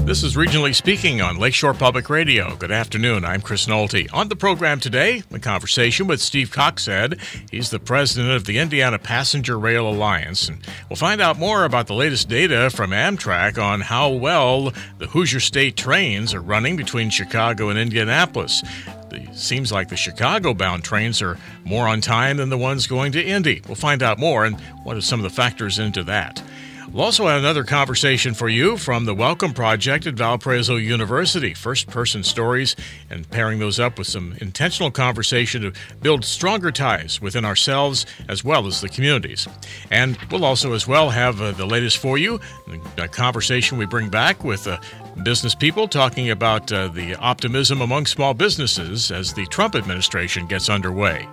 This is Regionally Speaking on Lakeshore Public Radio. Good afternoon. I'm Chris Nolte. On the program today, a conversation with Steve Coxhead. He's the president of the Indiana Passenger Rail Alliance. And we'll find out more about the latest data from Amtrak on how well the Hoosier State trains are running between Chicago and Indianapolis. It seems like the Chicago-bound trains are more on time than the ones going to Indy. We'll find out more and what are some of the factors into that. We'll also have another conversation for you from the Welcome Project at Valparaiso University. First-person stories and pairing those up with some intentional conversation to build stronger ties within ourselves as well as the communities. And we'll also as well have the latest for you, a conversation we bring back with business people talking about the optimism among small businesses as the Trump administration gets underway.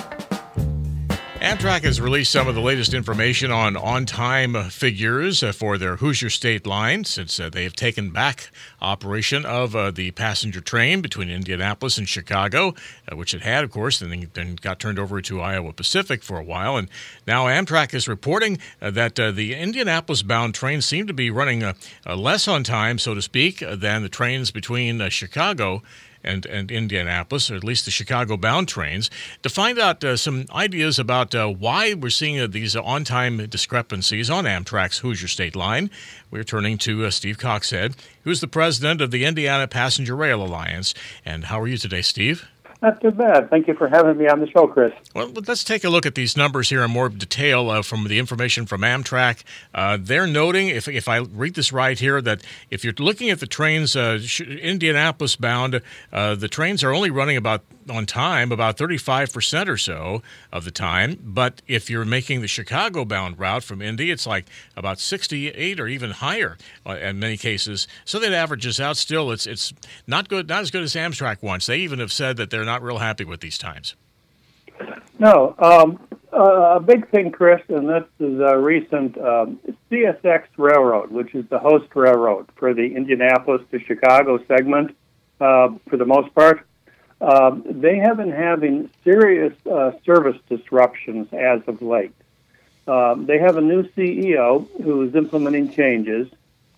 Amtrak has released some of the latest information on on-time figures for their Hoosier State line since they have taken back operation of the passenger train between Indianapolis and Chicago, which it had, of course, and then got turned over to Iowa Pacific for a while. And now Amtrak is reporting that the Indianapolis-bound trains seem to be running less on time, so to speak, than the trains between Chicago and Indianapolis, or at least the Chicago-bound trains, to find out some ideas about why we're seeing these on-time discrepancies on Amtrak's Hoosier State line. We're turning to Steve Coxhead, who's the president of the Indiana Passenger Rail Alliance. And how are you today, Steve? Not too bad. Thank you for having me on the show, Chris. Well, let's take a look at these numbers here in more detail from the information from Amtrak. They're noting, if I read this right here, that if you're looking at the trains Indianapolis bound, the trains are only running about 35% or so of the time. But if you're making the Chicago bound route from Indy, it's like about 68 or even higher in many cases. So that averages out still. It's not good, not as good as Amtrak wants. They even have said that they're not real happy with these times. No. A big thing, Chris, and this is a recent CSX Railroad, which is the host railroad for the Indianapolis to Chicago segment for the most part. They have been having serious service disruptions as of late. They have a new CEO who is implementing changes.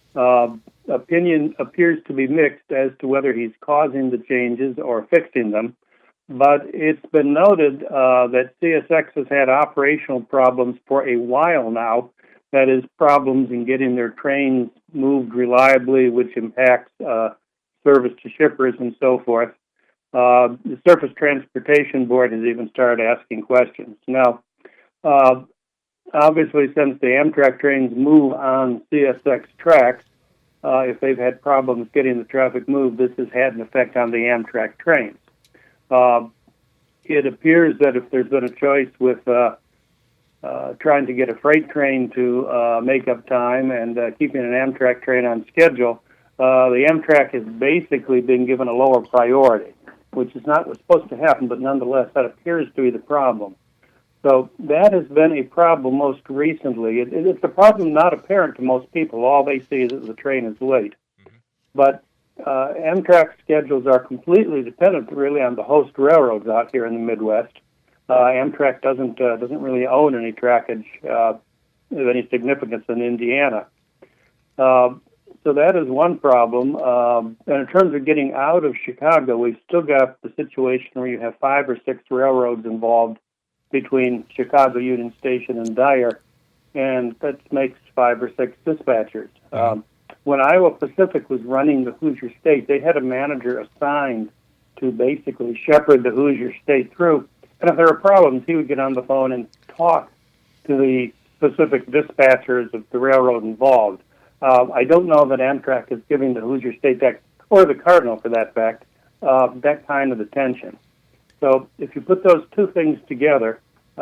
Opinion appears to be mixed as to whether he's causing the changes or fixing them. But it's been noted that CSX has had operational problems for a while now. That is, problems in getting their trains moved reliably, which impacts service to shippers and so forth. The Surface Transportation Board has even started asking questions. Now, obviously, since the Amtrak trains move on CSX tracks, if they've had problems getting the traffic moved, this has had an effect on the Amtrak trains. It appears that if there's been a choice with trying to get a freight train to make up time and keeping an Amtrak train on schedule, the Amtrak has basically been given a lower priority, which is not what's supposed to happen, but nonetheless, that appears to be the problem. So that has been a problem most recently. It's a problem not apparent to most people. All they see is that the train is late. Mm-hmm. But Amtrak schedules are completely dependent, really, on the host railroads out here in the Midwest. Amtrak doesn't really own any trackage of any significance in Indiana. So that is one problem. And in terms of getting out of Chicago, we've still got the situation where you have 5 or 6 railroads involved between Chicago Union Station and Dyer, and that makes 5 or 6 dispatchers. When Iowa Pacific was running the Hoosier State, they had a manager assigned to basically shepherd the Hoosier State through. And if there were problems, he would get on the phone and talk to the specific dispatchers of the railroad involved. I don't know that Amtrak is giving the Hoosier State, or the Cardinal for that fact, that kind of attention. So if you put those two things together,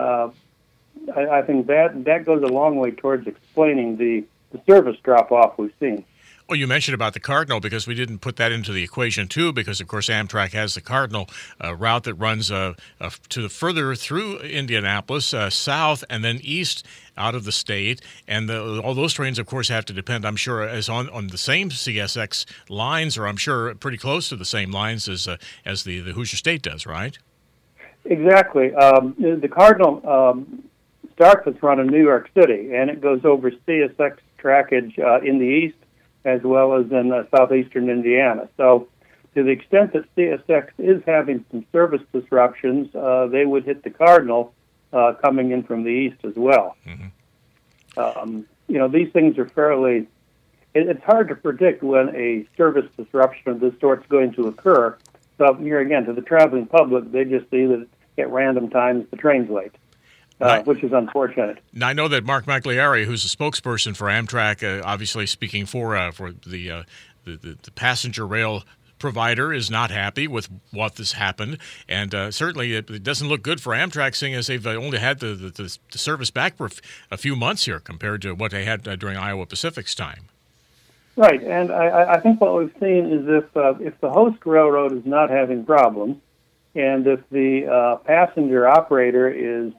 I think that goes a long way towards explaining the service drop-off we've seen. Well, you mentioned about the Cardinal because we didn't put that into the equation, too, because, of course, Amtrak has the Cardinal route that runs to the further through Indianapolis, south, and then east out of the state. And all those trains, of course, have to depend, I'm sure, as on the same CSX lines, or I'm sure pretty close to the same lines as the Hoosier State does, right? Exactly. The Cardinal starts its run in New York City, and it goes over CSX trackage in the east, as well as in southeastern Indiana. So to the extent that CSX is having some service disruptions, they would hit the Cardinal coming in from the east as well. Mm-hmm. These things are fairly... It's hard to predict when a service disruption of this sort is going to occur. So here again, to the traveling public, they just see that at random times the train's late, which is unfortunate. Now, I know that Mark McLeary, who's a spokesperson for Amtrak, obviously speaking for the passenger rail provider, is not happy with what has happened, and certainly it doesn't look good for Amtrak, seeing as they've only had the service back for a few months here compared to what they had during Iowa Pacific's time. Right, and I think what we've seen is if the host railroad is not having problems, and if the passenger operator is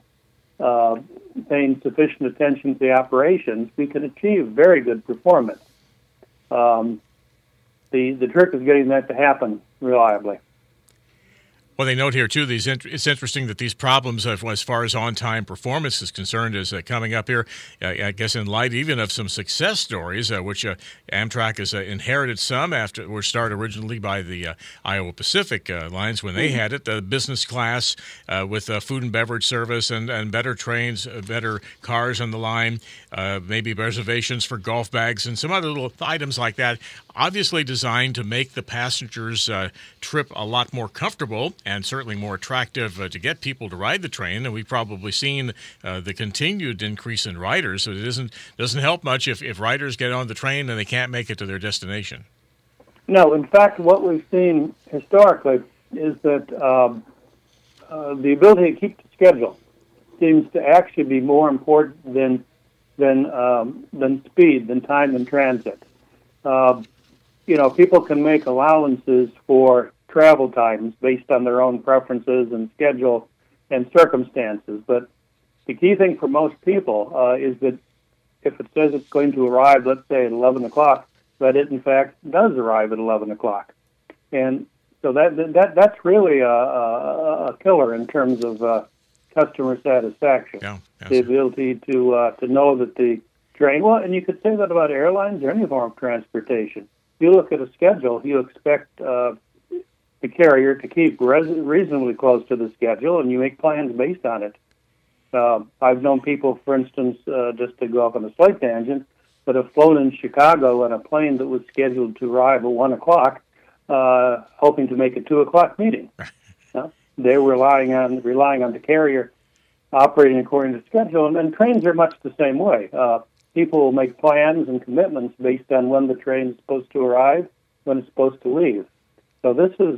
paying sufficient attention to the operations, we can achieve very good performance. The trick is getting that to happen reliably. Well, they note here, too, it's interesting that these problems, as far as on-time performance is concerned, is coming up here, I guess, in light even of some success stories, which Amtrak has inherited some after were started originally by the Iowa Pacific lines when they had it, the business class with food and beverage service and better trains, better cars on the line, maybe reservations for golf bags and some other little items like that, obviously designed to make the passengers' trip a lot more comfortable and certainly more attractive to get people to ride the train. And we've probably seen the continued increase in riders. So it doesn't help much if riders get on the train and they can't make it to their destination. No, in fact, what we've seen historically is that the ability to keep the schedule seems to actually be more important than speed, than time in transit. People can make allowances for travel times based on their own preferences and schedule and circumstances. But the key thing for most people is that if it says it's going to arrive, let's say at 11 o'clock, that it in fact does arrive at 11 o'clock. And so that's really a killer in terms of customer satisfaction. Yeah, the ability to know that the train, well, and you could say that about airlines or any form of transportation. If you look at a schedule, you expect the carrier to keep reasonably close to the schedule, and you make plans based on it. I've known people, for instance, just to go off on a slight tangent, that have flown in Chicago on a plane that was scheduled to arrive at 1 o'clock, hoping to make a 2 o'clock meeting. They were relying on the carrier operating according to schedule, and trains are much the same way. People will make plans and commitments based on when the train is supposed to arrive, when it's supposed to leave. So this is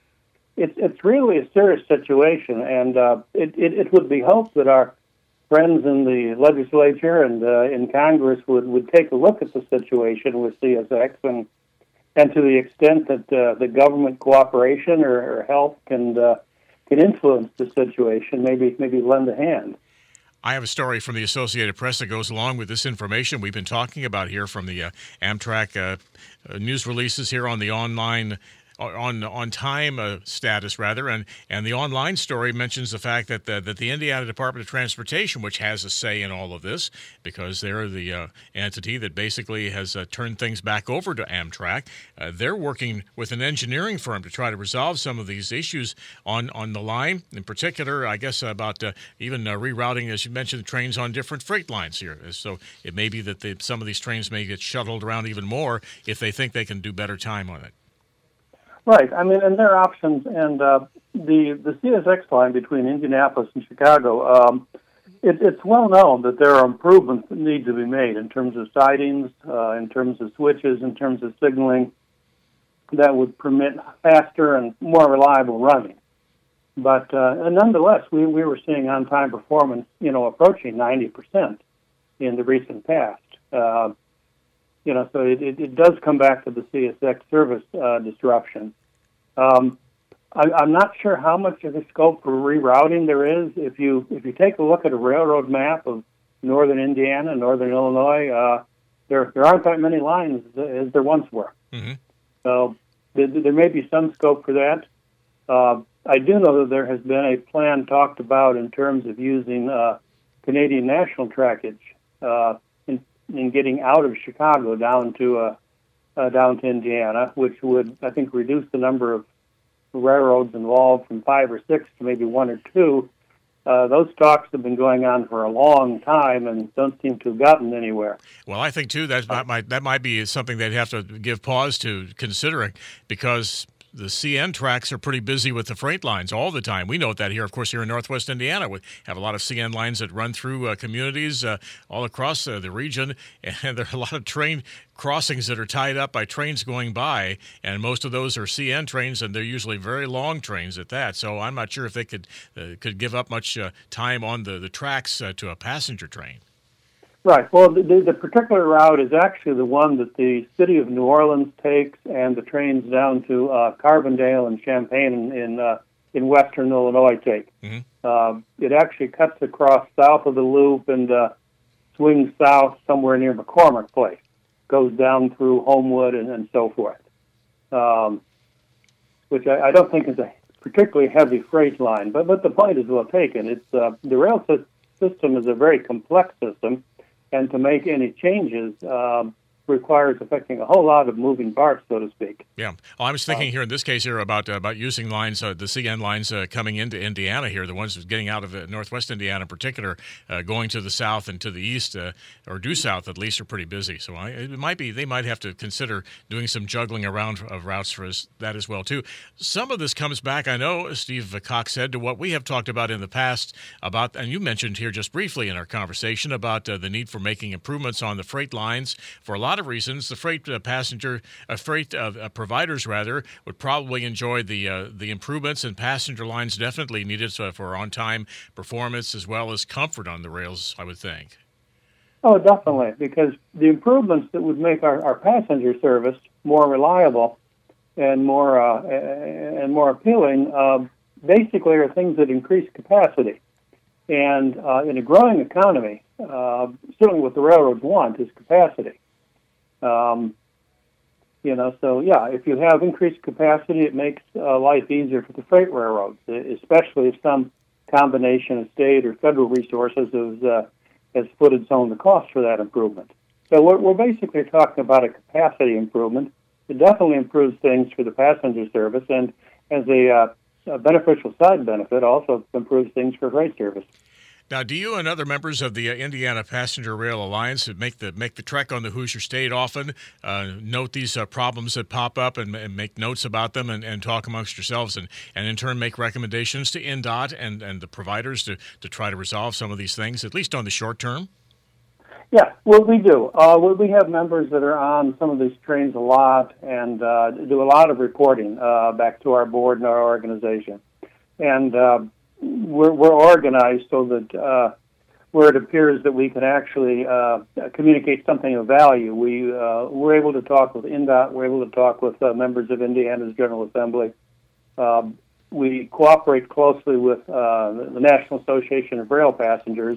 it's really a serious situation, and it would be hoped that our friends in the legislature and in Congress would take a look at the situation with CSX, and to the extent that the government cooperation or help can influence the situation, maybe lend a hand. I have a story from the Associated Press that goes along with this information we've been talking about here from the Amtrak news releases here on the online on time status rather, and the online story mentions the fact that the Indiana Department of Transportation, which has a say in all of this because they're the entity that basically has turned things back over to Amtrak, they're working with an engineering firm to try to resolve some of these issues on the line. In particular, I guess about even rerouting, as you mentioned, trains on different freight lines here. So it may be that some of these trains may get shuttled around even more if they think they can do better time on it. Right. I mean, and there are options, and the CSX line between Indianapolis and Chicago, it's well known that there are improvements that need to be made in terms of sidings, in terms of switches, in terms of signaling that would permit faster and more reliable running. But nonetheless, we were seeing on-time performance, approaching 90% in the recent past. So it does come back to the CSX service disruption. I'm not sure how much of the scope for rerouting there is. If you take a look at a railroad map of northern Indiana, northern Illinois, there aren't that many lines as there once were. Mm-hmm. So there may be some scope for that. I do know that there has been a plan talked about in terms of using Canadian National trackage in getting out of Chicago down to down to Indiana, which would, I think, reduce the number of railroads involved from 5 or 6 to maybe 1 or 2. Those talks have been going on for a long time and don't seem to have gotten anywhere. Well, I think, too, that might be something they'd have to give pause to considering, because the CN tracks are pretty busy with the freight lines all the time. We know that here, of course, here in Northwest Indiana. We have a lot of CN lines that run through communities all across the region, and there are a lot of train crossings that are tied up by trains going by, and most of those are CN trains, and they're usually very long trains at that. So I'm not sure if they could give up much time on the tracks to a passenger train. Right. Well, the particular route is actually the one that the city of New Orleans takes, and the trains down to Carbondale and Champaign in western Illinois take. Mm-hmm. It actually cuts across south of the loop and swings south somewhere near McCormick Place, goes down through Homewood and so forth, which I don't think is a particularly heavy freight line. But the point is well taken. It's the rail system is a very complex system. And to make any changes requires affecting a whole lot of moving parts, so to speak. Yeah. Well, I was thinking here in this case here about using lines, the CN lines coming into Indiana here, the ones getting out of Northwest Indiana in particular, going to the south and to the east, or due south at least, are pretty busy. So they might have to consider doing some juggling around of routes for that as well, too. Some of this comes back, I know, Steve Cox said, to what we have talked about in the past, and you mentioned here just briefly in our conversation about the need for making improvements on the freight lines. For a lot of reasons, the freight providers would probably enjoy the improvements, and passenger lines definitely needed for on-time performance as well as comfort on the rails, I would think. Oh, definitely, because the improvements that would make our passenger service more reliable and more appealing basically are things that increase capacity. And in a growing economy, certainly what the railroads want is capacity. So if you have increased capacity, it makes life easier for the freight railroads, especially if some combination of state or federal resources has footed some of the costs for that improvement. So we're basically talking about a capacity improvement. It definitely improves things for the passenger service, and as a beneficial side benefit, also improves things for freight service. Now, do you and other members of the Indiana Passenger Rail Alliance who make the trek on the Hoosier State often note these problems that pop up and make notes about them and talk amongst yourselves and in turn make recommendations to INDOT and the providers to try to resolve some of these things, at least on the short term? Yeah, well, we do. We have members that are on some of these trains a lot and do a lot of reporting back to our board and our organization. And we're organized so that where it appears that we can actually communicate something of value, we're able to talk with INDOT, we're able to talk with members of Indiana's General Assembly. We cooperate closely with the National Association of Rail Passengers,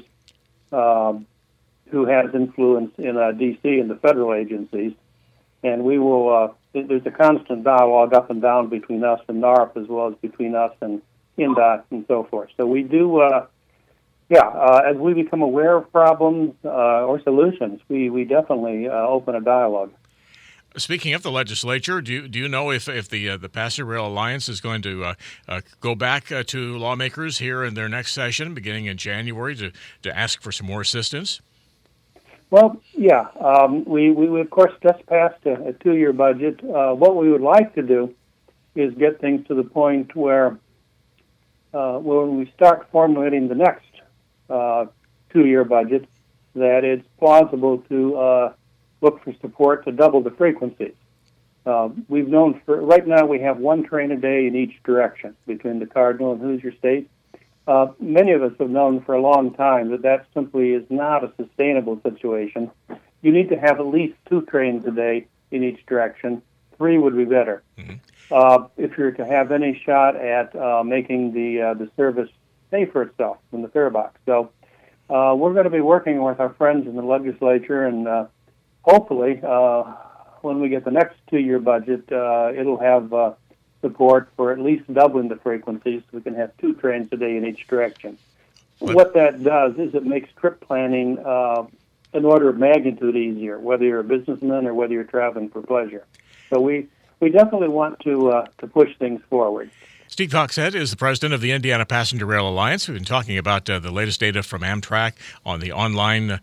who has influence in D.C. and the federal agencies. And we will, there's a constant dialogue up and down between us and NARP, as well as between us and INDOT and so forth. So we do, as we become aware of problems or solutions, we definitely open a dialogue. Speaking of the legislature, do you know if the Passenger Rail Alliance is going to go back to lawmakers here in their next session, beginning in January, to ask for some more assistance? Well, yeah. We of course just passed a 2-year budget. What we would like to do is get things to the point where when we start formulating the next 2-year budget, that it's plausible to look for support to double the frequencies. We've known right now we have 1 train a day in each direction between the Cardinal and Hoosier State. Many of us have known for a long time that simply is not a sustainable situation. You need to have at least 2 trains a day in each direction. 3 would be better. Mm-hmm. If you're to have any shot at making the service pay for itself in the fare box. So we're going to be working with our friends in the legislature, and hopefully when we get the next 2-year budget, it'll have support for at least doubling the frequencies so we can have 2 trains a day in each direction. What that does is it makes trip planning an order of magnitude easier, whether you're a businessman or whether you're traveling for pleasure. So we definitely want to push things forward. Steve Coxhead is the president of the Indiana Passenger Rail Alliance. We've been talking about the latest data from Amtrak on the on-time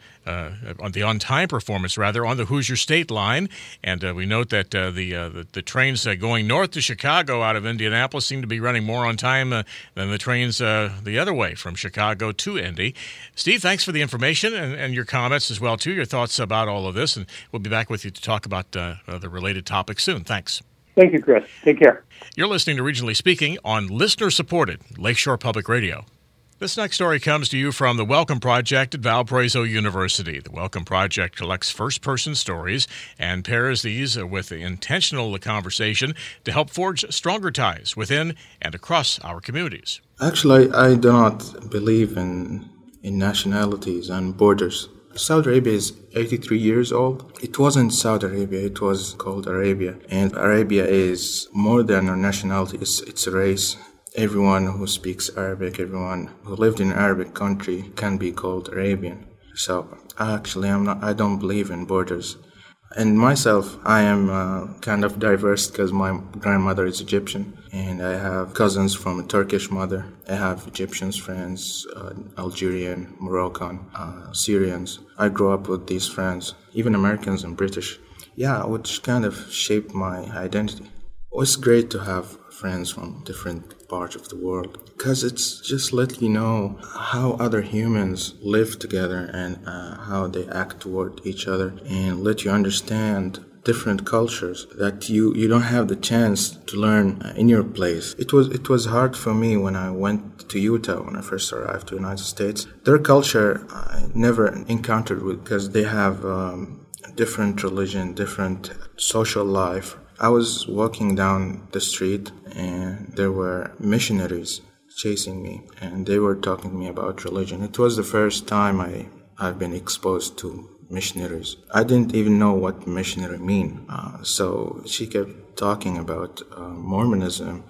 performance, on the Hoosier State Line. And we note that the trains going north to Chicago out of Indianapolis seem to be running more on time than the trains the other way from Chicago to Indy. Steve, thanks for the information and your comments as well, too, your thoughts about all of this. And we'll be back with you to talk about the related topics soon. Thanks. Thank you, Chris. Take care. You're listening to Regionally Speaking on listener-supported Lakeshore Public Radio. This next story comes to you from the Welcome Project at Valparaiso University. The Welcome Project collects first-person stories and pairs these with intentional conversation to help forge stronger ties within and across our communities. Actually, I do not believe in nationalities and borders. Saudi Arabia is 83 years old. It wasn't Saudi Arabia, it was called Arabia. And Arabia is more than a nationality, it's a race. Everyone who speaks Arabic, everyone who lived in an Arabic country can be called Arabian. So actually, I don't believe in borders. And myself, I am kind of diverse because my grandmother is Egyptian, and I have cousins from a Turkish mother. I have Egyptian friends, Algerian, Moroccan, Syrians. I grew up with these friends, even Americans and British. Yeah, which kind of shaped my identity. It's great to have friends from different parts of the world because it's just let you know how other humans live together and how they act toward each other, and let you understand different cultures that you don't have the chance to learn in your place. It was hard for me when I went to Utah when I first arrived to the United States. Their culture I never encountered with because they have different religion, different social life. I was walking down the street and there were missionaries chasing me and they were talking to me about religion. It was the first time I've been exposed to missionaries. I didn't even know what missionary mean. So she kept talking about Mormonism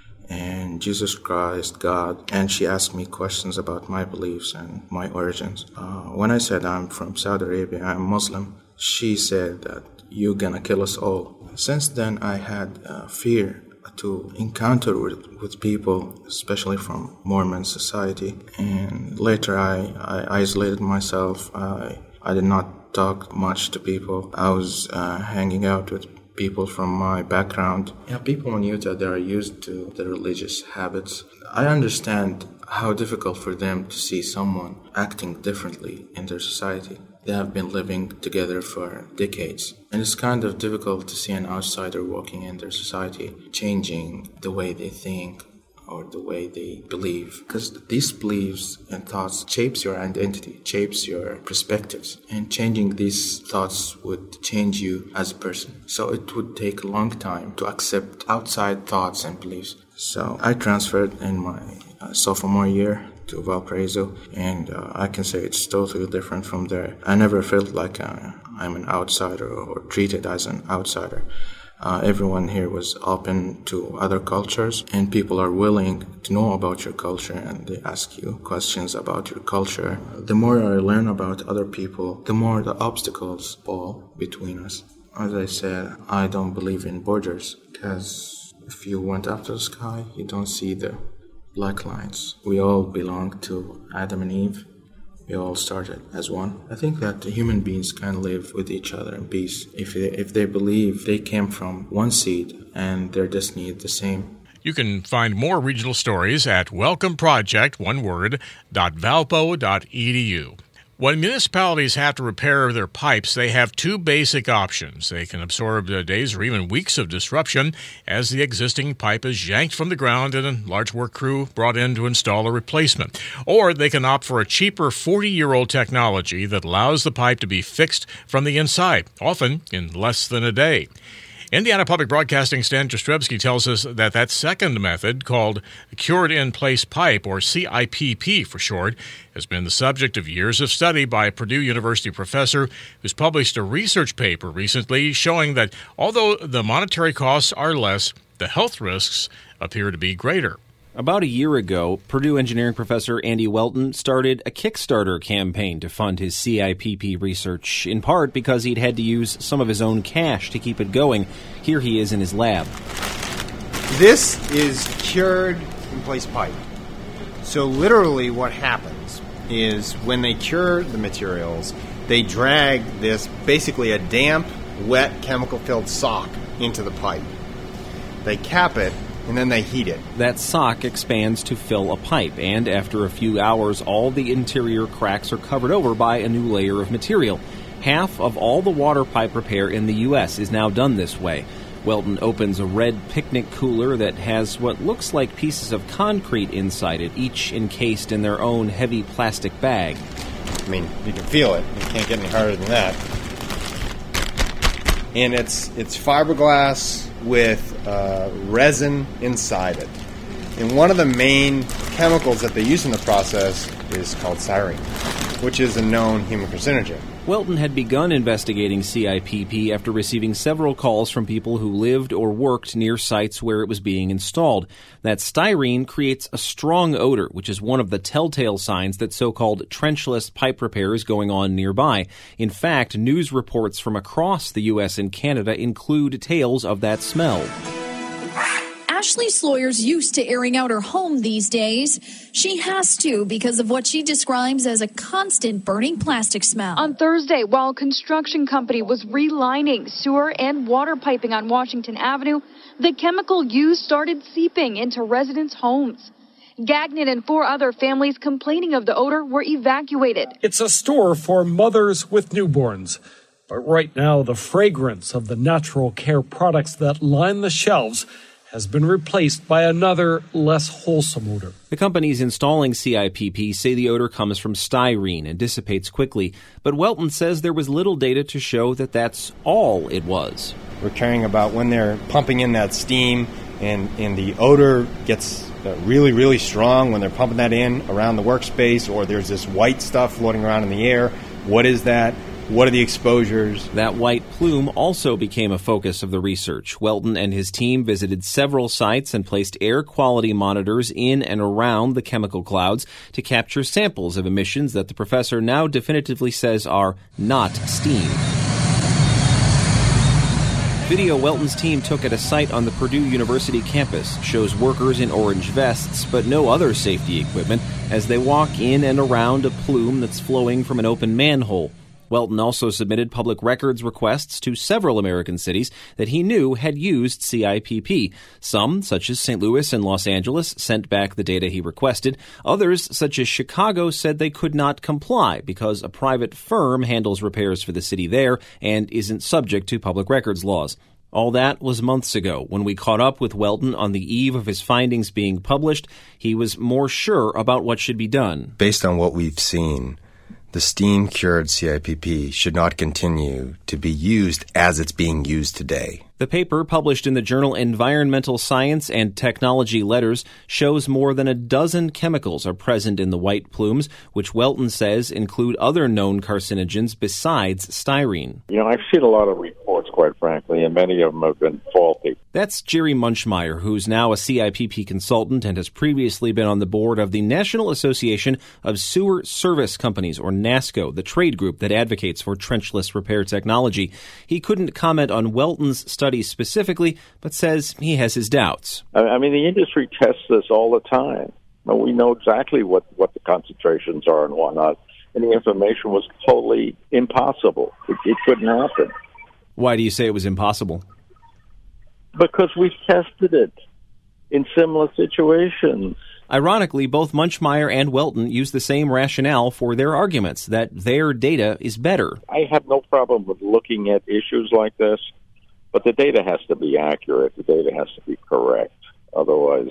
and Jesus Christ, God, and she asked me questions about my beliefs and my origins. When I said I'm from Saudi Arabia, I'm Muslim, she said that you're gonna kill us all. Since then, I had fear to encounter with people, especially from Mormon society. And later, I isolated myself. I did not talk much to people. I was hanging out with people from my background. Yeah, people in Utah, they are used to the religious habits. I understand how difficult for them to see someone acting differently in their society. They have been living together for decades. And it's kind of difficult to see an outsider walking in their society, changing the way they think or the way they believe. Because these beliefs and thoughts shapes your identity, shapes your perspectives. And changing these thoughts would change you as a person. So it would take a long time to accept outside thoughts and beliefs. So I transferred in my sophomore year to Valparaiso, and I can say it's totally different from there. I never felt like I'm an outsider or treated as an outsider. Everyone here was open to other cultures, and people are willing to know about your culture, and they ask you questions about your culture. The more I learn about other people, the more the obstacles fall between us. As I said, I don't believe in borders, because if you went up to the sky, you don't see the black lines. We all belong to Adam and Eve. We all started as one. I think that human beings can live with each other in peace if they believe they came from one seed and their destiny is the same. You can find more regional stories at welcomeproject.valpo.edu. When municipalities have to repair their pipes, they have two basic options. They can absorb days or even weeks of disruption as the existing pipe is yanked from the ground and a large work crew brought in to install a replacement. Or they can opt for a cheaper 40-year-old technology that allows the pipe to be fixed from the inside, often in less than a day. Indiana Public Broadcasting Stan Jastrzebski tells us that second method, called Cured-in-Place Pipe, or CIPP for short, has been the subject of years of study by a Purdue University professor who's published a research paper recently showing that although the monetary costs are less, the health risks appear to be greater. About a year ago, Purdue engineering professor Andy Welton started a Kickstarter campaign to fund his CIPP research, in part because he'd had to use some of his own cash to keep it going. Here he is in his lab. This is cured in-place pipe. So literally what happens is when they cure the materials, they drag this, basically a damp, wet, chemical-filled sock into the pipe. They cap it, and then they heat it. That sock expands to fill a pipe, and after a few hours, all the interior cracks are covered over by a new layer of material. Half of all the water pipe repair in the U.S. is now done this way. Welton opens a red picnic cooler that has what looks like pieces of concrete inside it, each encased in their own heavy plastic bag. I mean, you can feel it. It can't get any harder than that. And it's fiberglass with resin inside it. And one of the main chemicals that they use in the process is called styrene, which is a known human carcinogen. Welton had begun investigating CIPP after receiving several calls from people who lived or worked near sites where it was being installed. That styrene creates a strong odor, which is one of the telltale signs that so-called trenchless pipe repair is going on nearby. In fact, news reports from across the U.S. and Canada include tales of that smell. Ashley Sloyer's used to airing out her home these days. She has to because of what she describes as a constant burning plastic smell. On Thursday, while a construction company was relining sewer and water piping on Washington Avenue, the chemical used started seeping into residents' homes. Gagnon and 4 other families complaining of the odor were evacuated. It's a store for mothers with newborns. But right now, the fragrance of the natural care products that line the shelves has been replaced by another, less wholesome odor. The companies installing CIPP say the odor comes from styrene and dissipates quickly, but Welton says there was little data to show that that's all it was. We're caring about when they're pumping in that steam and the odor gets really, really strong when they're pumping that in around the workspace, or there's this white stuff floating around in the air. What is that? What are the exposures? That white plume also became a focus of the research. Welton and his team visited several sites and placed air quality monitors in and around the chemical clouds to capture samples of emissions that the professor now definitively says are not steam. Video Welton's team took at a site on the Purdue University campus shows workers in orange vests, but no other safety equipment, as they walk in and around a plume that's flowing from an open manhole. Welton also submitted public records requests to several American cities that he knew had used CIPP. Some, such as St. Louis and Los Angeles, sent back the data he requested. Others, such as Chicago, said they could not comply because a private firm handles repairs for the city there and isn't subject to public records laws. All that was months ago. When we caught up with Welton on the eve of his findings being published, he was more sure about what should be done. Based on what we've seen, the steam-cured CIPP should not continue to be used as it's being used today. The paper, published in the journal Environmental Science and Technology Letters, shows more than a dozen chemicals are present in the white plumes, which Welton says include other known carcinogens besides styrene. I've seen a lot of reports, quite frankly, and many of them have been faulty. That's Jerry Munchmeyer, who's now a CIPP consultant and has previously been on the board of the National Association of Sewer Service Companies, or NASCO, the trade group that advocates for trenchless repair technology. He couldn't comment on Welton's study specifically, but says he has his doubts. I mean, the industry tests this all the time. We know exactly what the concentrations are and whatnot, and the information was totally impossible. It couldn't happen. Why do you say it was impossible? Because we've tested it in similar situations. Ironically, both Munchmeyer and Welton use the same rationale for their arguments, that their data is better. I have no problem with looking at issues like this, but the data has to be accurate. The data has to be correct. Otherwise,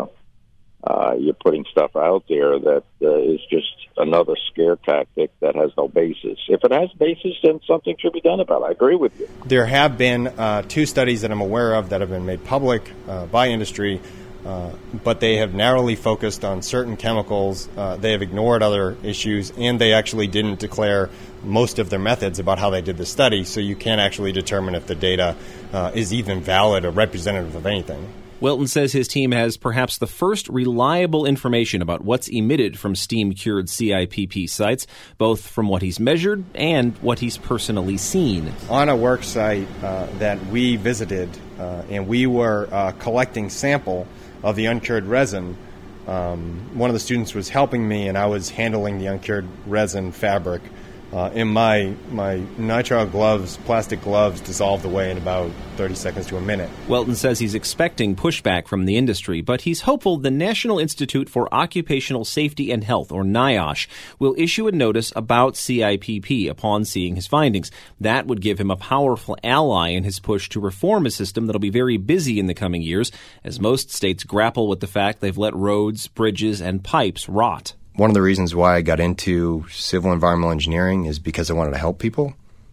you're putting stuff out there that is just another scare tactic that has no basis. If it has basis, then something should be done about it. I agree with you. There have been 2 studies that I'm aware of that have been made public by industry, but they have narrowly focused on certain chemicals. They have ignored other issues, and they actually didn't declare most of their methods about how they did the study, so you can't actually determine if the data is even valid or representative of anything. Welton says his team has perhaps the first reliable information about what's emitted from steam-cured CIPP sites, both from what he's measured and what he's personally seen. On a work site that we visited, and we were collecting sample of the uncured resin, one of the students was helping me, and I was handling the uncured resin fabric. And my nitrile gloves, plastic gloves, dissolved away in about 30 seconds to a minute. Welton says he's expecting pushback from the industry, but he's hopeful the National Institute for Occupational Safety and Health, or NIOSH, will issue a notice about CIPP upon seeing his findings. That would give him a powerful ally in his push to reform a system that'll be very busy in the coming years, as most states grapple with the fact they've let roads, bridges, and pipes rot. One of the reasons why I got into civil environmental engineering is because I wanted to help people.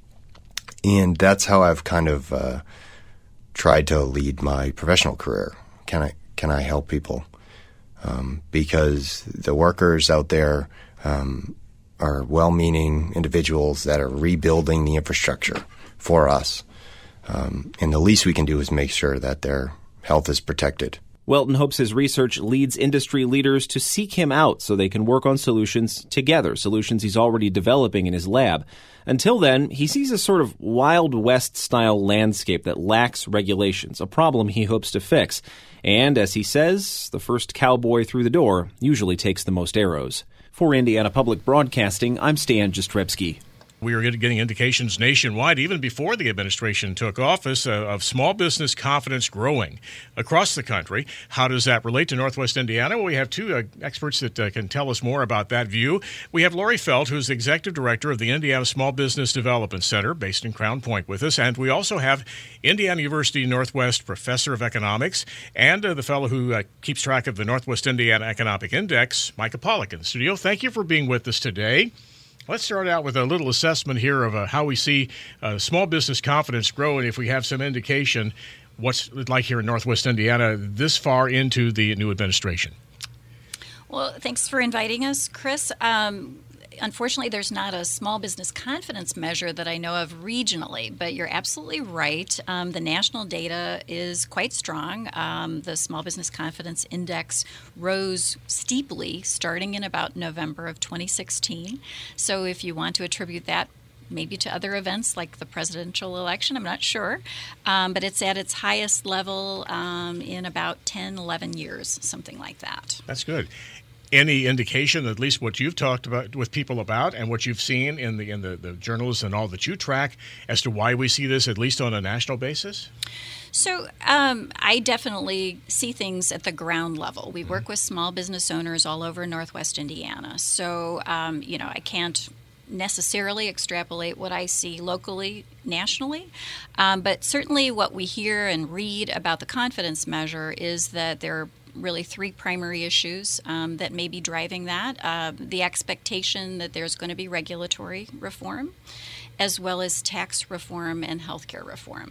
And that's how I've kind of tried to lead my professional career. Can I help people? Because the workers out there are well-meaning individuals that are rebuilding the infrastructure for us. And the least we can do is make sure that their health is protected. Welton hopes his research leads industry leaders to seek him out so they can work on solutions together, solutions he's already developing in his lab. Until then, he sees a sort of Wild West-style landscape that lacks regulations, a problem he hopes to fix. And, as he says, the first cowboy through the door usually takes the most arrows. For Indiana Public Broadcasting, I'm Stan Jastrzebski. We are getting indications nationwide, even before the administration took office, of small business confidence growing across the country. How does that relate to Northwest Indiana? Well, we have two experts that can tell us more about that view. We have Lori Felt, who's the executive director of the Indiana Small Business Development Center, based in Crown Point, with us. And we also have Indiana University Northwest professor of economics and the fellow who keeps track of the Northwest Indiana Economic Index, Micah Pollock, in the studio. Thank you for being with us today. Let's start out with a little assessment here of how we see small business confidence grow, and if we have some indication what's it like here in Northwest Indiana this far into the new administration. Well, thanks for inviting us, Chris. Unfortunately, there's not a small business confidence measure that I know of regionally, but you're absolutely right. The national data is quite strong. The Small Business Confidence Index rose steeply starting in about November of 2016. So if you want to attribute that maybe to other events like the presidential election, I'm not sure, but it's at its highest level in about 10, 11 years, something like that. That's good. Any indication, at least what you've talked about with people about and what you've seen in the journals and all that you track, as to why we see this, at least on a national basis? So I definitely see things at the ground level. We work with small business owners all over Northwest Indiana. So, I can't necessarily extrapolate what I see locally, nationally, but certainly what we hear and read about the confidence measure is that there are really three primary issues that may be driving that. The expectation that there's going to be regulatory reform, as well as tax reform and healthcare reform.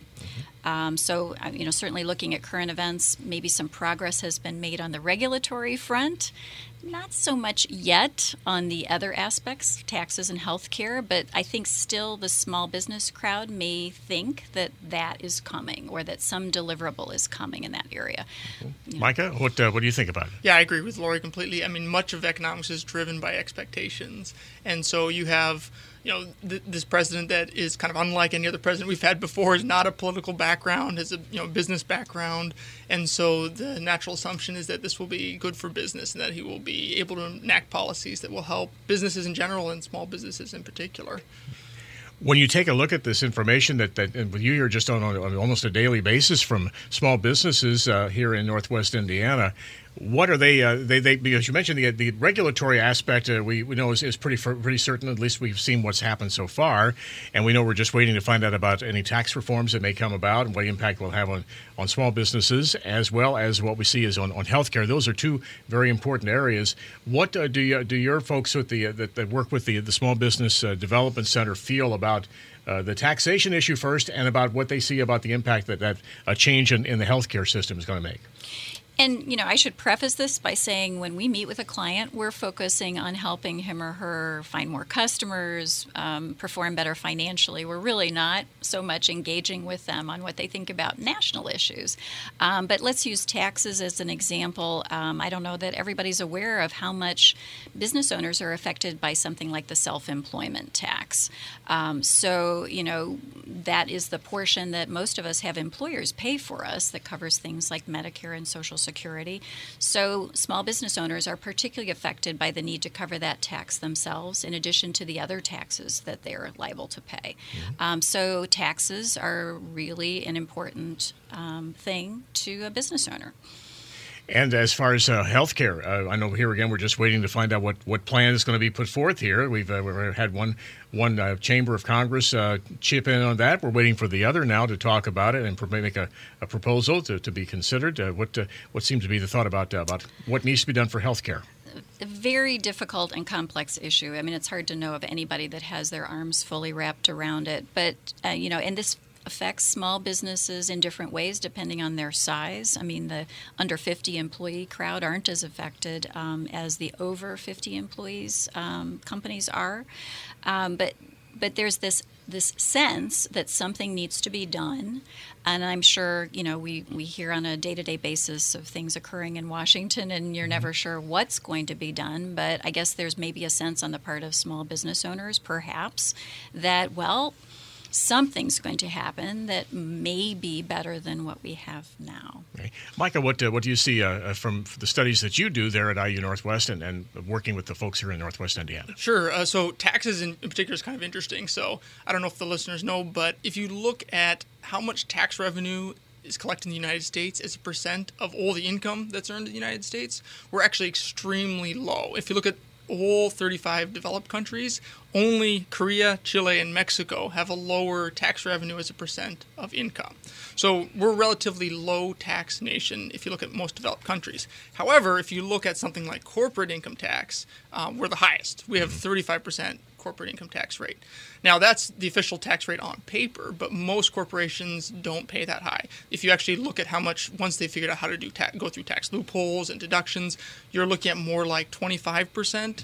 So, certainly looking at current events, maybe some progress has been made on the regulatory front. Not so much yet on the other aspects, taxes and healthcare, but I think still the small business crowd may think that that is coming, or that some deliverable is coming in that area. Micah, what do you think about it? Yeah, I agree with Lori completely. I mean, much of economics is driven by expectations, and so you have this president that is kind of unlike any other president we've had before, is not a political background, has a business background, and so the natural assumption is that this will be good for business and that he will be able to enact policies that will help businesses in general and small businesses in particular. When you take a look at this information that you hear just on almost a daily basis from small businesses here in Northwest Indiana, what are they because you mentioned the regulatory aspect we know is pretty certain. At least we've seen what's happened so far, and we know we're just waiting to find out about any tax reforms that may come about and what impact will have on small businesses, as well as what we see is on healthcare. Those are two very important areas. What do your folks with that work with the Small Business Development Center feel about the taxation issue first, and about what they see about the impact that a change in the healthcare system is going to make? And, I should preface this by saying when we meet with a client, we're focusing on helping him or her find more customers, perform better financially. We're really not so much engaging with them on what they think about national issues. But let's use taxes as an example. I don't know that everybody's aware of how much business owners are affected by something like the self-employment tax. So, that is the portion that most of us have employers pay for us that covers things like Medicare and Social Security. So small business owners are particularly affected by the need to cover that tax themselves in addition to the other taxes that they're liable to pay. So taxes are really an important thing to a business owner. And as far as healthcare, I know here again we're just waiting to find out what plan is going to be put forth here. We've had one chamber of Congress chip in on that. We're waiting for the other now to talk about it and make a proposal to be considered. What seems to be the thought about what needs to be done for healthcare? A very difficult and complex issue. I mean, it's hard to know of anybody that has their arms fully wrapped around it. But and this affects small businesses in different ways depending on their size. I mean, the under 50 employee crowd aren't as affected as the over 50 employees companies are. But there's this sense that something needs to be done. And I'm sure, we hear on a day-to-day basis of things occurring in Washington, and you're never sure what's going to be done. But I guess there's maybe a sense on the part of small business owners, perhaps, that, something's going to happen that may be better than what we have now. Okay. Micah, what do you see from the studies that you do there at IU Northwest and working with the folks here in Northwest Indiana? Sure. So taxes in particular is kind of interesting. So I don't know if the listeners know, but if you look at how much tax revenue is collected in the United States as a percent of all the income that's earned in the United States, we're actually extremely low. If you look at all 35 developed countries, only Korea, Chile, and Mexico have a lower tax revenue as a percent of income. So we're a relatively low tax nation if you look at most developed countries. However, if you look at something like corporate income tax, we're the highest. We have 35% corporate income tax rate. Now, that's the official tax rate on paper, but most corporations don't pay that high. If you actually look at how much, once they figured out how to go through tax loopholes and deductions, you're looking at more like 25%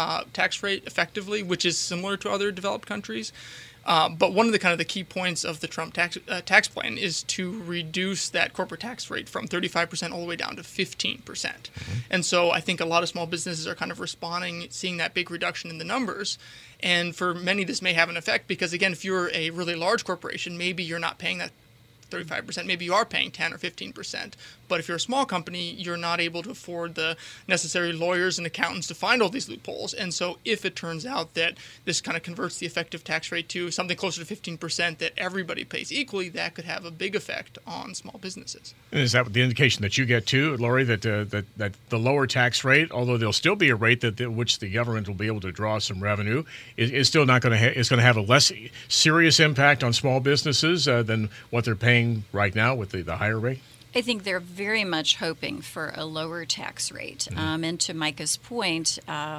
tax rate effectively, which is similar to other developed countries. But one of the key points of the Trump tax plan is to reduce that corporate tax rate from 35% all the way down to 15%. And so I think a lot of small businesses are kind of responding, seeing that big reduction in the numbers. And for many, this may have an effect because, again, if you're a really large corporation, maybe you're not paying that 35%. Maybe you are paying 10 or 15%. But if you're a small company, you're not able to afford the necessary lawyers and accountants to find all these loopholes. And so if it turns out that this kind of converts the effective tax rate to something closer to 15% that everybody pays equally, that could have a big effect on small businesses. And is that the indication that you get too, Lori, that the lower tax rate, although there'll still be a rate that which the government will be able to draw some revenue, is still not going to is going to have a less serious impact on small businesses than what they're paying right now with the higher rate? I think they're very much hoping for a lower tax rate. And to Micah's point,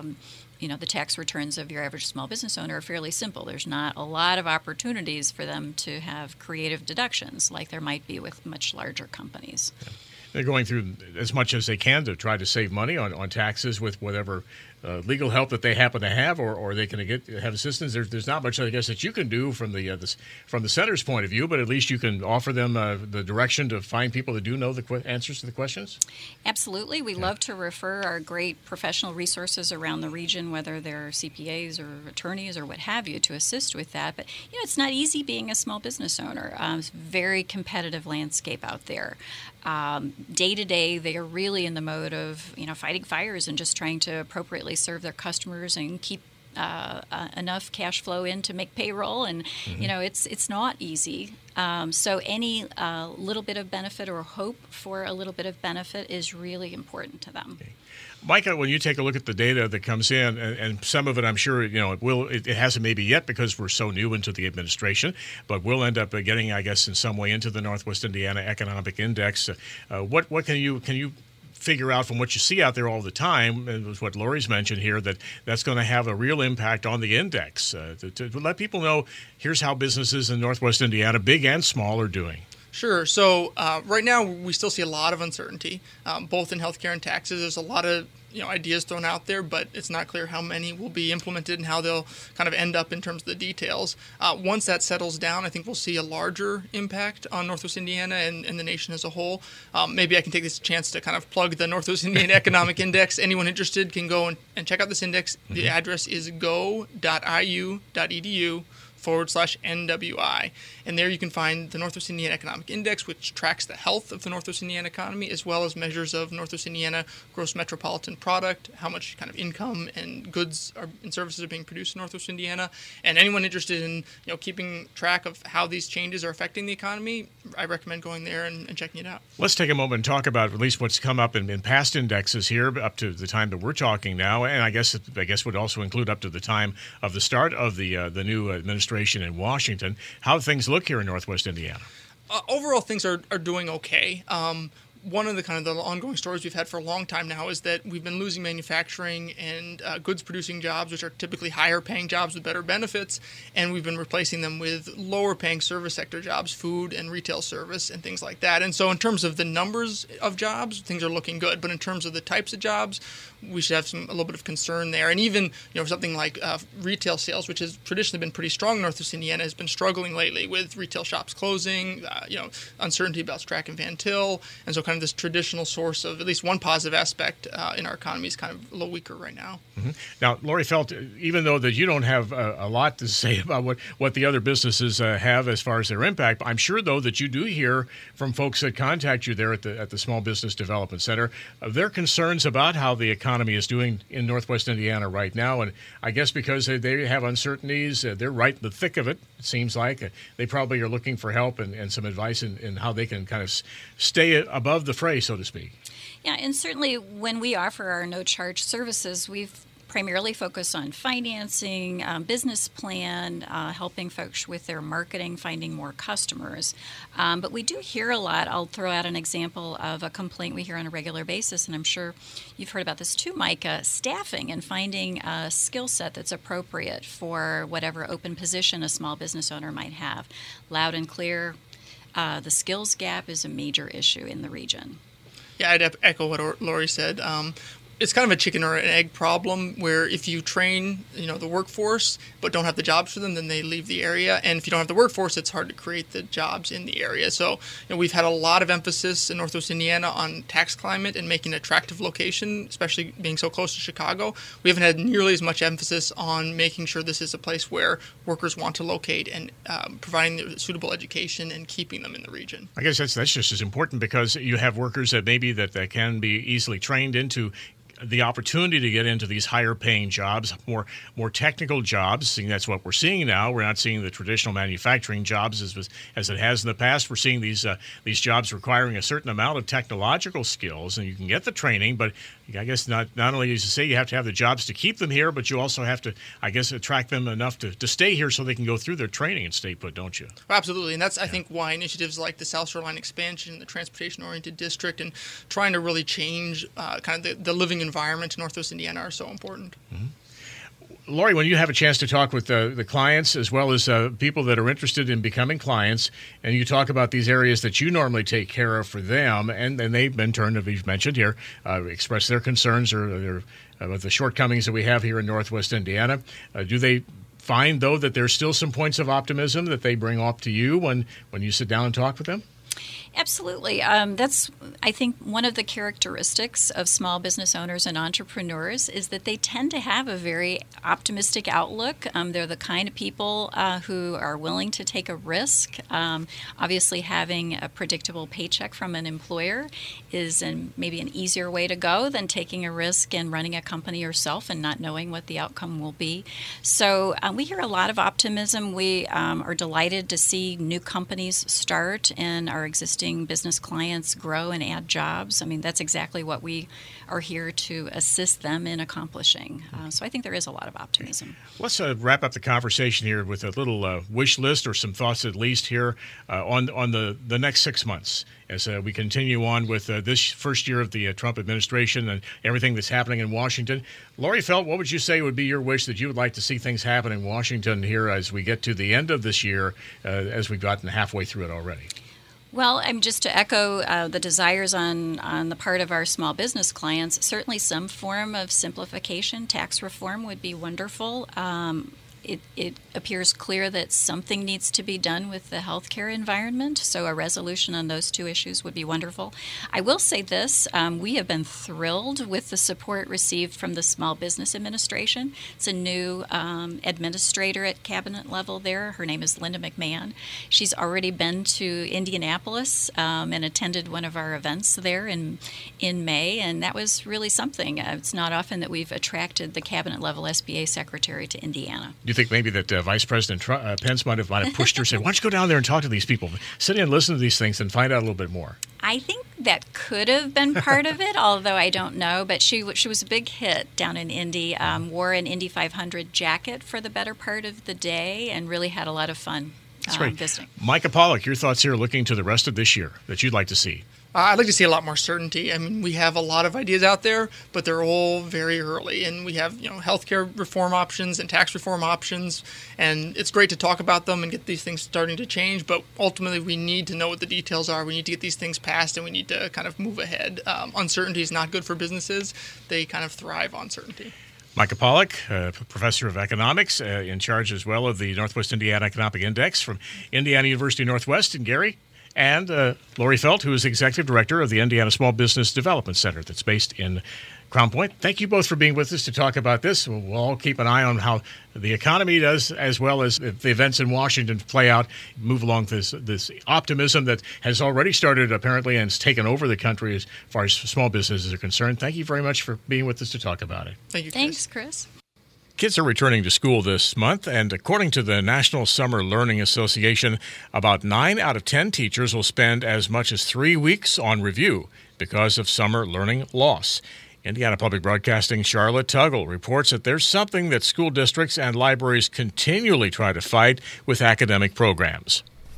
the tax returns of your average small business owner are fairly simple. There's not a lot of opportunities for them to have creative deductions like there might be with much larger companies. Yeah. They're going through as much as they can to try to save money on taxes with whatever legal help that they happen to have, or they can have assistance. There's not much, I guess, that you can do from the center's point of view, but at least you can offer them the direction to find people that do know the answers to the questions. Absolutely. We love to refer our great professional resources around the region, whether they're CPAs or attorneys or what have you, to assist with that. But, it's not easy being a small business owner. It's a very competitive landscape out there. Day to day, they are really in the mode of, fighting fires and just trying to appropriately serve their customers and keep enough cash flow in to make payroll. And, it's not easy. So any little bit of benefit or hope for a little bit of benefit is really important to them. Okay. Micah, when you take a look at the data that comes in, and some of it I'm sure, it hasn't maybe yet because we're so new into the administration, but we'll end up getting, I guess, in some way into the Northwest Indiana Economic Index. What can you figure out from what you see out there all the time, and was what Lori's mentioned here, that's going to have a real impact on the index to let people know here's how businesses in Northwest Indiana, big and small, are doing? Sure. So right now we still see a lot of uncertainty, both in healthcare and taxes. There's a lot of ideas thrown out there, but it's not clear how many will be implemented and how they'll kind of end up in terms of the details. Once that settles down, I think we'll see a larger impact on Northwest Indiana and the nation as a whole. Maybe I can take this chance to kind of plug the Northwest Indiana Economic Index. Anyone interested can go and check out this index. Mm-hmm. The address is go.iu.edu/NWI. And there you can find the Northwest Indiana Economic Index, which tracks the health of the Northwest Indiana economy, as well as measures of Northwest Indiana gross metropolitan product, how much kind of income and goods and services are being produced in Northwest Indiana. And anyone interested in keeping track of how these changes are affecting the economy, I recommend going there and checking it out. Let's take a moment and talk about at least what's come up in past indexes here up to the time that we're talking now, and I guess would also include up to the time of the start of the new administration in Washington. How things look here in Northwest Indiana? Overall, things are doing okay. One of the ongoing stories we've had for a long time now is that we've been losing manufacturing and goods-producing jobs, which are typically higher-paying jobs with better benefits, and we've been replacing them with lower-paying service sector jobs, food and retail service and things like that. And so in terms of the numbers of jobs, things are looking good. But in terms of the types of jobs, we should have a little bit of concern there. And even something like retail sales, which has traditionally been pretty strong in Northwest Indiana, has been struggling lately with retail shops closing, uncertainty about Strack and Van Til, and so kind of this traditional source of at least one positive aspect in our economy is kind of a little weaker right now. Mm-hmm. Now, Lori Felt, even though that you don't have a lot to say about what the other businesses have as far as their impact, I'm sure, though, that you do hear from folks that contact you there at the Small Business Development Center of their concerns about how the economy is doing in Northwest Indiana right now. And I guess because they have uncertainties, they're right in the thick of it, it seems like. They probably are looking for help and some advice in how they can kind of stay above the fray, so to speak. Yeah, and certainly when we offer our no-charge services, we've primarily focused on financing, business plan, helping folks with their marketing, finding more customers. But we do hear a lot. I'll throw out an example of a complaint we hear on a regular basis, and I'm sure you've heard about this too, Mike, staffing and finding a skill set that's appropriate for whatever open position a small business owner might have. Loud and clear, the skills gap is a major issue in the region. Yeah, I'd echo what Lori said. It's kind of a chicken or an egg problem where if you train, the workforce but don't have the jobs for them, then they leave the area. And if you don't have the workforce, it's hard to create the jobs in the area. So we've had a lot of emphasis in Northwest Indiana on tax climate and making an attractive location, especially being so close to Chicago. We haven't had nearly as much emphasis on making sure this is a place where workers want to locate and providing suitable education and keeping them in the region. I guess that's just as important because you have workers that maybe that can be easily trained into the opportunity to get into these higher paying jobs, more technical jobs. And that's what we're seeing now. We're not seeing the traditional manufacturing jobs as it has in the past. We're seeing these jobs requiring a certain amount of technological skills, and you can get the training, but I guess not only as you say you have to have the jobs to keep them here, but you also have to, I guess, attract them enough to stay here so they can go through their training and stay put, don't you? Absolutely, and that's I think why initiatives like the South Shore Line expansion, the transportation-oriented district, and trying to really change kind of the living environment in Northwest Indiana are so important. Mm-hmm. Lori, when you have a chance to talk with the clients as well as people that are interested in becoming clients, and you talk about these areas that you normally take care of for them, and they've in turn, as we've mentioned here, express their concerns or about the shortcomings that we have here in Northwest Indiana, do they find, though, that there's still some points of optimism that they bring up to you when you sit down and talk with them? Absolutely. That's, I think, one of the characteristics of small business owners and entrepreneurs is that they tend to have a very optimistic outlook. They're the kind of people who are willing to take a risk. Obviously, having a predictable paycheck from an employer is maybe an easier way to go than taking a risk and running a company yourself and not knowing what the outcome will be. So we hear a lot of optimism. We are delighted to see new companies start and our existing business clients grow and add jobs. I mean, that's exactly what we are here to assist them in accomplishing. So I think there is a lot of optimism. Let's wrap up the conversation here with a little wish list or some thoughts at least here on the next 6 months as we continue on with this first year of the Trump administration and everything that's happening in Washington. Lori Felt, what would you say would be your wish that you would like to see things happen in Washington here as we get to the end of this year as we've gotten halfway through it already? Well, just to echo the desires on the part of our small business clients, certainly some form of simplification, tax reform would be wonderful. It appears clear that something needs to be done with the healthcare environment, so a resolution on those two issues would be wonderful. I will say this, we have been thrilled with the support received from the Small Business Administration. It's a new administrator at cabinet level there. Her name is Linda McMahon. She's already been to Indianapolis and attended one of our events there in May, and that was really something. It's not often that we've attracted the cabinet level SBA secretary to Indiana. Do you think maybe that Vice President Pence might have pushed her and said, why don't you go down there and talk to these people? Sit and listen to these things and find out a little bit more. I think that could have been part of it, although I don't know. But she was a big hit down in Indy, wore an Indy 500 jacket for the better part of the day, and really had a lot of fun visiting. Micah Pollock, your thoughts here looking to the rest of this year that you'd like to see? I'd like to see a lot more certainty. I mean, we have a lot of ideas out there, but they're all very early. And we have, healthcare reform options and tax reform options. And it's great to talk about them and get these things starting to change. But ultimately, we need to know what the details are. We need to get these things passed, and we need to kind of move ahead. Uncertainty is not good for businesses. They kind of thrive on certainty. Micah Pollock, professor of economics, in charge as well of the Northwest Indiana Economic Index from Indiana University Northwest. And Gary? And Lori Felt, who is Executive Director of the Indiana Small Business Development Center that's based in Crown Point. Thank you both for being with us to talk about this. We'll all keep an eye on how the economy does, as well as the events in Washington play out, move along this optimism that has already started, apparently, and has taken over the country as far as small businesses are concerned. Thank you very much for being with us to talk about it. Thank you, Chris. Thanks, Chris. Kids are returning to school this month, and according to the National Summer Learning Association, about 9 out of 10 teachers will spend as much as 3 weeks on review because of summer learning loss. Indiana Public Broadcasting Charlotte Tuggle reports that there's something that school districts and libraries continually try to fight with academic programs.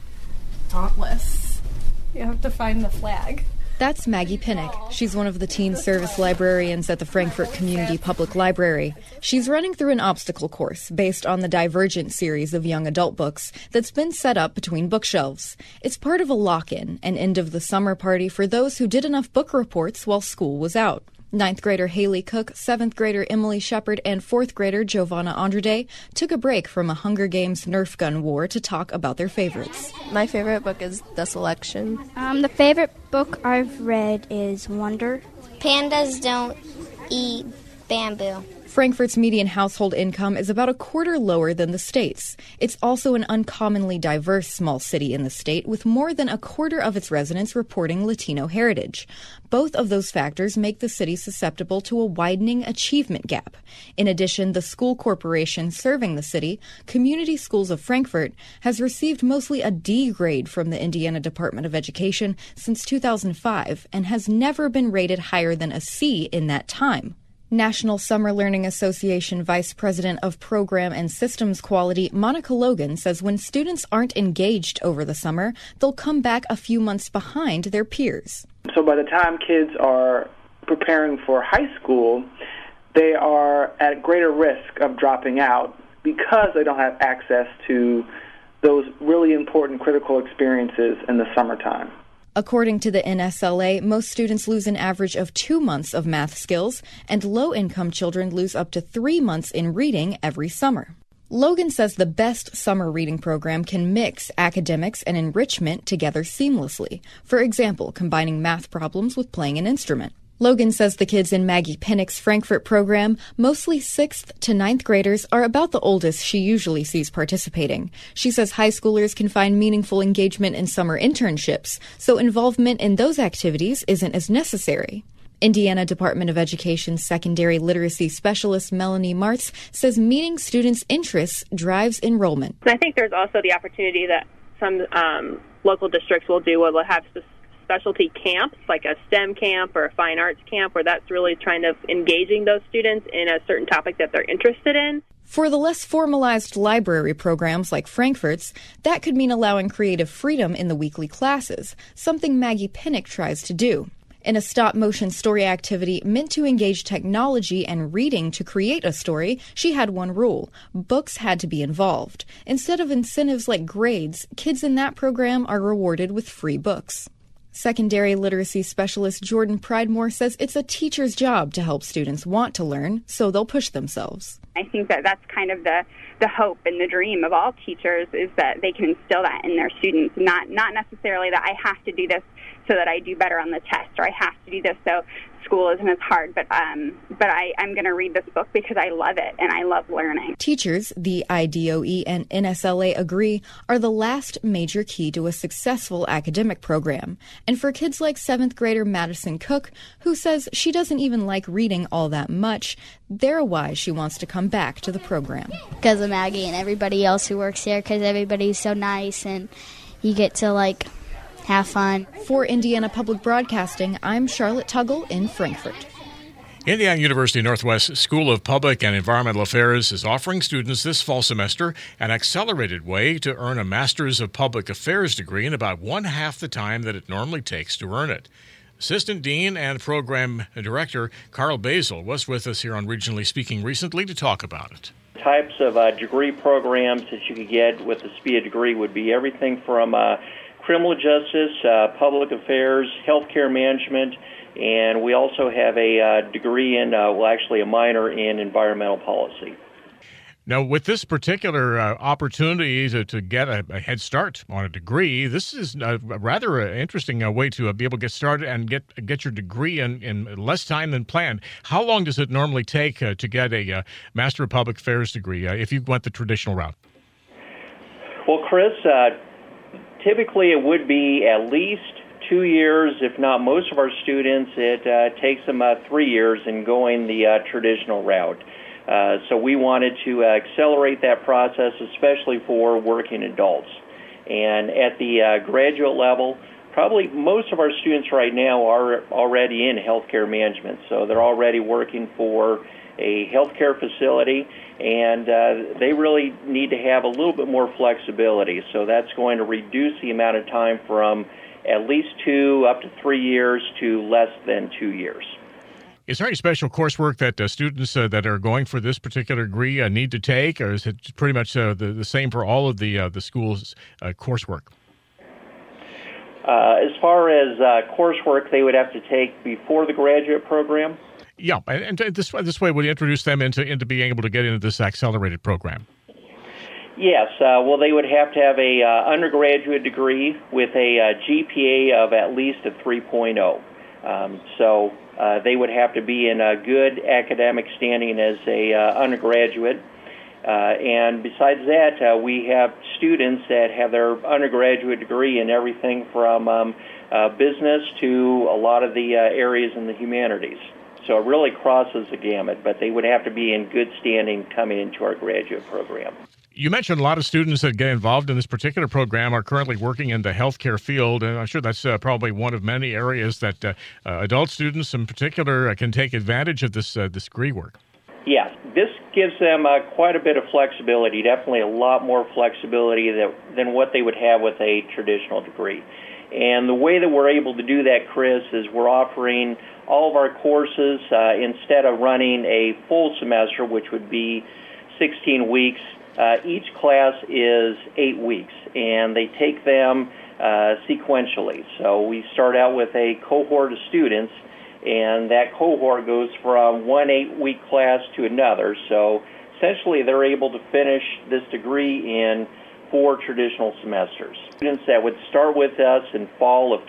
Dauntless. You have to find the flag. That's Maggie Pinnock. She's one of the teen service librarians at the Frankfort Community Public Library. She's running through an obstacle course based on the Divergent series of young adult books that's been set up between bookshelves. It's part of a lock-in, an end-of-the-summer party for those who did enough book reports while school was out. 9th grader Haley Cook, 7th grader Emily Shepard, and 4th grader Giovanna Andrade took a break from a Hunger Games Nerf gun war to talk about their favorites. My favorite book is The Selection. The favorite book I've read is Wonder. Pandas don't eat bamboo. Frankfort's median household income is about a quarter lower than the state's. It's also an uncommonly diverse small city in the state, with more than a quarter of its residents reporting Latino heritage. Both of those factors make the city susceptible to a widening achievement gap. In addition, the school corporation serving the city, Community Schools of Frankfort, has received mostly a D grade from the Indiana Department of Education since 2005 and has never been rated higher than a C in that time. National Summer Learning Association Vice President of Program and Systems Quality, Monica Logan, says when students aren't engaged over the summer, they'll come back a few months behind their peers. So by the time kids are preparing for high school, they are at greater risk of dropping out because they don't have access to those really important critical experiences in the summertime. According to the NSLA, most students lose an average of 2 months of math skills, and low-income children lose up to 3 months in reading every summer. Logan says the best summer reading program can mix academics and enrichment together seamlessly, for example, combining math problems with playing an instrument. Logan says the kids in Maggie Pinnock's Frankfort program, mostly 6th to 9th graders, are about the oldest she usually sees participating. She says high schoolers can find meaningful engagement in summer internships, so involvement in those activities isn't as necessary. Indiana Department of Education's secondary literacy specialist Melanie Martz says meeting students' interests drives enrollment. I think there's also the opportunity that some local districts will do will have specialty camps, like a STEM camp or a fine arts camp, where that's really trying to engaging those students in a certain topic that they're interested in. For the less formalized library programs like Frankfort's, that could mean allowing creative freedom in the weekly classes, something Maggie Pinnock tries to do. In a stop-motion story activity meant to engage technology and reading to create a story, she had one rule: books had to be involved. Instead of incentives like grades, kids in that program are rewarded with free books. Secondary literacy specialist Jordan Pridemore says it's a teacher's job to help students want to learn, so they'll push themselves. I think that that's kind of the hope and the dream of all teachers, is that they can instill that in their students, not necessarily that I have to do this so that I do better on the test, or I have to do this so school isn't as hard, but I'm going to read this book because I love it and I love learning. Teachers, the IDOE and NSLA agree, are the last major key to a successful academic program. And for kids like 7th grader Madison Cook, who says she doesn't even like reading all that much, they're why she wants to come back to the program. Because of Maggie and everybody else who works here, because everybody's so nice and you get to have fun. For Indiana Public Broadcasting, I'm Charlotte Tuggle in Frankfort. Indiana University Northwest School of Public and Environmental Affairs is offering students this fall semester an accelerated way to earn a Master's of Public Affairs degree in about 1/2 the time that it normally takes to earn it. Assistant Dean and Program Director Carl Basil was with us here on Regionally Speaking recently to talk about it. Types of degree programs that you could get with a SPIA degree would be everything from criminal justice, public affairs, healthcare management, and we also have a degree in, actually a minor in environmental policy. Now, with this particular opportunity to get a head start on a degree, this is a rather interesting way to be able to get started and get your degree in less time than planned. How long does it normally take to get a Master of Public Affairs degree if you went the traditional route? Well, Chris, typically it would be at least 2 years, if not most of our students, it takes them 3 years in going the traditional route. So we wanted to accelerate that process, especially for working adults. And at the graduate level, probably most of our students right now are already in healthcare management. So they're already working for a healthcare facility, and they really need to have a little bit more flexibility. So that's going to reduce the amount of time from at least 2 up to 3 years to less than 2 years. Is there any special coursework that students that are going for this particular degree need to take, or is it pretty much the same for all of the school's coursework? As far as coursework they would have to take before the graduate program? Yeah, and this way would introduce them into being able to get into this accelerated program. Yes, well, they would have to have a undergraduate degree with a GPA of at least a 3.0. So they would have to be in a good academic standing as a undergraduate. And besides that, we have students that have their undergraduate degree in everything from business to a lot of the areas in the humanities. So it really crosses the gamut, but they would have to be in good standing coming into our graduate program. You mentioned a lot of students that get involved in this particular program are currently working in the healthcare field, and I'm sure that's probably one of many areas that adult students in particular can take advantage of this degree work. Yes, this gives them quite a bit of flexibility, definitely a lot more flexibility than what they would have with a traditional degree. And the way that we're able to do that, Chris, is we're offering all of our courses, instead of running a full semester, which would be 16 weeks, each class is 8 weeks, and they take them sequentially. So we start out with a cohort of students, and that cohort goes from one 8-week class to another. So essentially they're able to finish this degree in 4 traditional semesters. Students that would start with us in fall of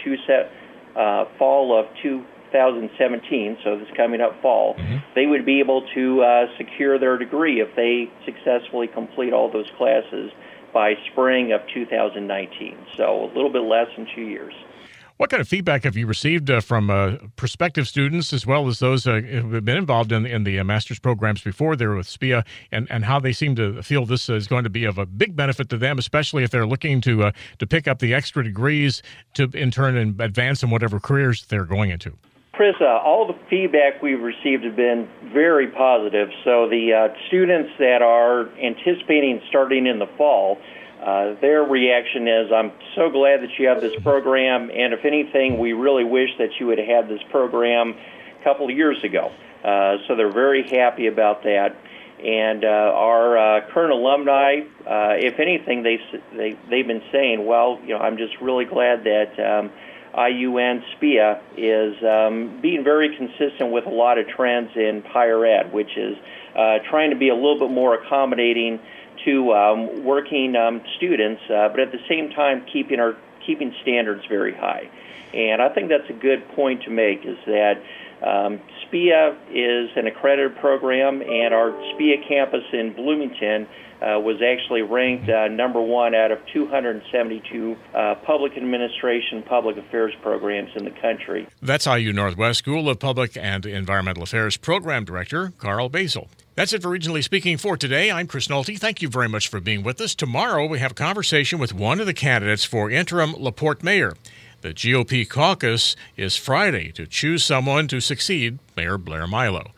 2017, so this coming up fall, they would be able to secure their degree if they successfully complete all those classes by spring of 2019. So a little bit less than 2 years. What kind of feedback have you received from prospective students as well as those who have been involved in the master's programs before there with SPIA, and how they seem to feel this is going to be of a big benefit to them, especially if they're looking to pick up the extra degrees to in turn and advance in whatever careers they're going into? Chris, all the feedback we've received have been very positive. So the students that are anticipating starting in the fall, their reaction is, I'm so glad that you have this program, and if anything, we really wish that you would have had this program a couple of years ago. So they're very happy about that. And our current alumni, if anything, they've been saying, well, I'm just really glad that IUN SPEA is being very consistent with a lot of trends in higher ed, which is trying to be a little bit more accommodating to working students, but at the same time keeping standards very high. And I think that's a good point to make, is that SPEA is an accredited program, and our SPEA campus in Bloomington was actually ranked number one out of 272 public administration, public affairs programs in the country. That's IU Northwest School of Public and Environmental Affairs Program Director Carl Basil. That's it for Regionally Speaking for today. I'm Chris Nolte. Thank you very much for being with us. Tomorrow we have a conversation with one of the candidates for interim LaPorte mayor. The GOP caucus is Friday to choose someone to succeed Mayor Blair Milo.